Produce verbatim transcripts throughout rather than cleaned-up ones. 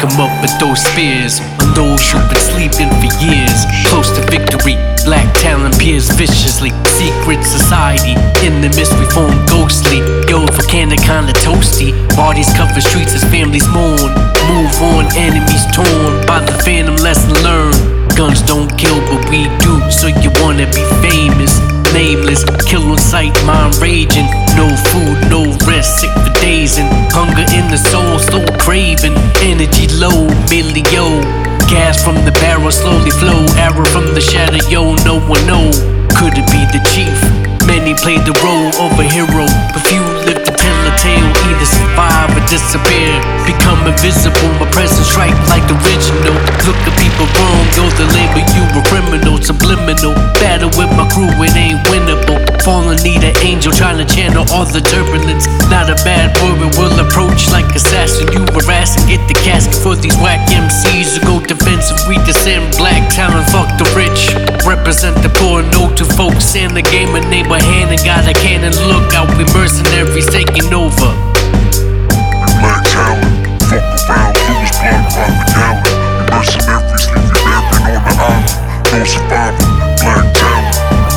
'em up with those spears on those who've been sleeping for years. Close to victory, black talent peers viciously. Secret society, in the mist we form ghostly. Yo, volcanic kinda toasty. Bodies cover streets as families mourn. Move on, enemies torn by the phantom, lesson learned. Guns don't kill, but we do, so you wanna be famous. Nameless, kill on sight, mind raging. No food, no rest, sick for days. And hunger in the soul, slow craving. Energy low, merely yo. Gas from the barrel slowly flow. Arrow from the shadow, yo, no one know. Could it be the chief? Many play the role of a hero, but few live to tell a tale. Either survive or disappear, become invisible. My presence strike like original. Look at people wrong, yo, the label you a criminal. Subliminal, battle with my crew, it ain't winnable. Fallen need an angel trying to channel all the turbulence. Not a bad boy, but will approach like assassin. You harass and get the casket for these whack M Cs who go defensive. We descend black talent, fuck the rich. Represent the poor, no two folks in the game. A neighbor hand and got a cannon. Look out, we mercenaries taking over. Black talent, fuck around, lose blood by the gallon. We mercenaries leave you buried on the island. No survivor, black talent.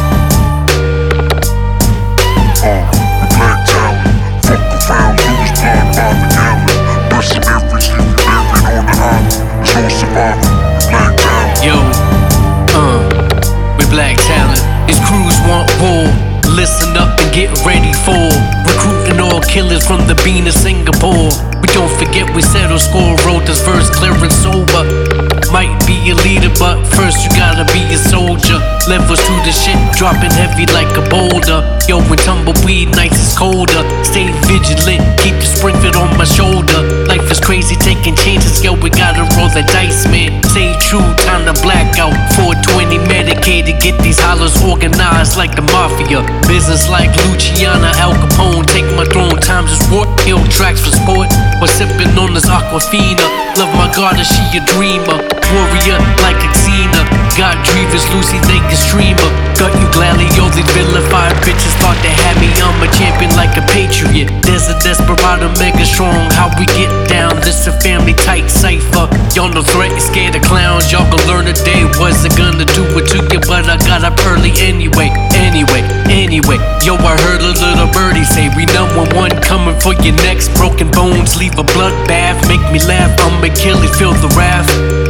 Uh, we black talent, fuck around, lose blood by the gallon. Mercenaries leave you buried on the island. No survivor, black talent. Yo, uh, we black talent. These crews want war. Listen up and get ready for recruiting all killers from the bean of Singapore. We don't forget we settle score, wrote this verse clear and sober. Might be a leader, but first you gotta be a soldier. Levels to the shit, dropping heavy like a boulder. Yo, when tumbleweed nights is colder, stay vigilant, keep the Springfield on my shoulder. Life is crazy, taking chances, yo, we gotta roll the dice, man. Stay true, time to black out. four twenty medicated, get these hollows organized like the mafia. Business like Luciana, Al Capone, take my throne, times is war. Kill tracks for sport, or sipping on this Aquafina. Love my goddess, she a dreamer. Warrior like Xena. God Drevis, Lucy Vegas streamer. Got you gladly, yo, these vilified bitches thought they had me. I'm a champion like a patriot. There's a desperado, mega strong. How we get down, this a family tight cipher. Y'all no threat, you scared of clowns. Y'all gon' learn today. Wasn't gonna do it to you, but I got up early anyway. Anyway, anyway. Yo, I heard a little birdie say, we number one coming for your next. Broken bones, leave a bloodbath. Make me laugh, I'm Achilles, feel the wrath.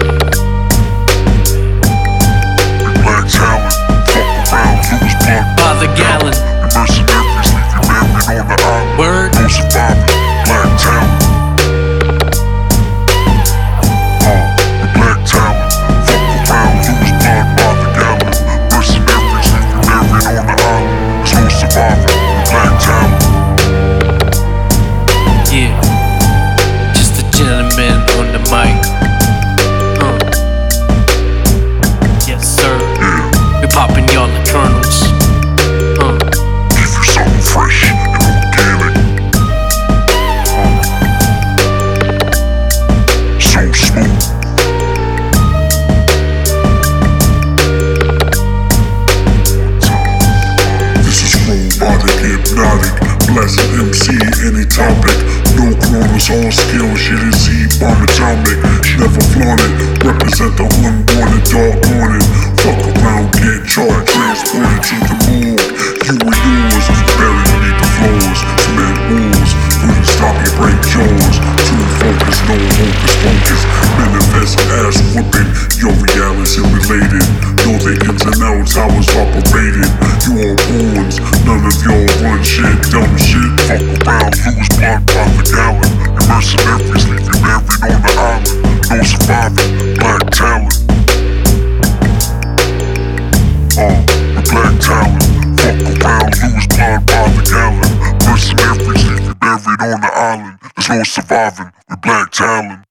Black talent, fuck around, lose blood By the gallon. We mercenaries leave you buried on the island. Word. No survivor, black talent. Uh, we black talent, fuck around, lose blood by the gallon. Mercenaries leave you buried on the island. There's no survivor, we black talent. Yeah, just a gentleman on the mic. Uh. Yes, sir. Yeah. We poppin' y'all the kernels. Uh. Give you something fresh and organic. Uh. So smooth. This is robotic, hypnotic, blessed M C, any topic. No corners, all skill, shit is E-bomb atomic. Never flaunt it, represent the unwanted, doggone it. Fuck around, get charged, transported to the morgue. You and yours, buried beneath the floors. Cement walls, couldn't stop you, break jaws. Too focused, no hocus pocus. Manifest ass whooping, your reality related. Know the ins and outs, how it's operated. You all horns, none of y'all run shit, dumb shit. Fuck around, lose blood by the gallon. Your mercenaries leave you buried on the island. No surviving, black talent. Uh, the black talent. Fuck around, lose blood by the gallon. Mercenaries leave you buried on the island. There's no surviving, we black talent.